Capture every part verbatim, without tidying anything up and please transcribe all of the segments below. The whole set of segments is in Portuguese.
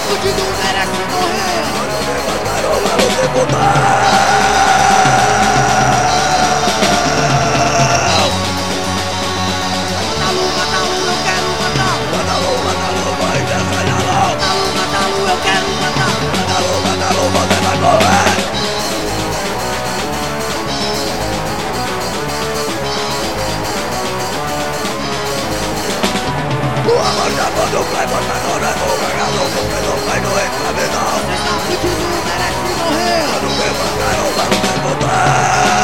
fudido, merece morrer. Mano, me mataram, mano, me botaram. Matalu, matalu, eu quero matar. Matalu, matalu, vai descer não. Matalu, matalu, eu quero matar. Matalu, matalu, você vai morrer. Tua marcha quando vai botar agora no cagado, porque não vai doer pra mim não. Cê tá fudido, merece morrer. Mano, me mataram, mano, me botaram.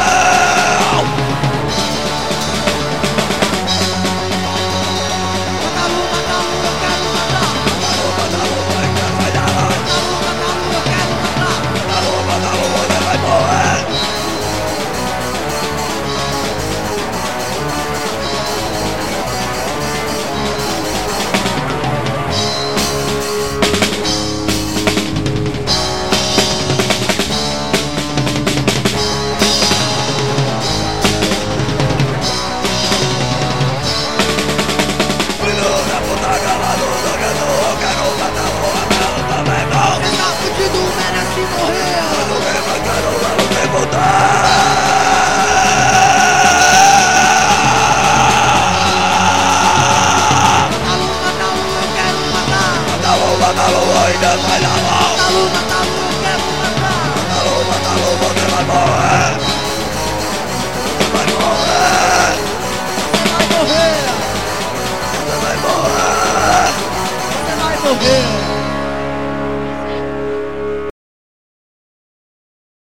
Matalu, matalu, eu quero matar. Matalu, matalu, vai descer não. Matalu, matalu, eu quero matar. Matalu, matalu, você vai morrer. Cê tá fudido, merece morrer. Mano, me mataram, mano, me botaram. Matalu, matalu, eu quero matar. Matalu, matalu, ainda vai dar mal. Matalu, matalu, eu quero matar. Matalu, matalu, você vai morrer. Você vai morrer. Você vai morrer. Você vai morrer. Você vai morrer.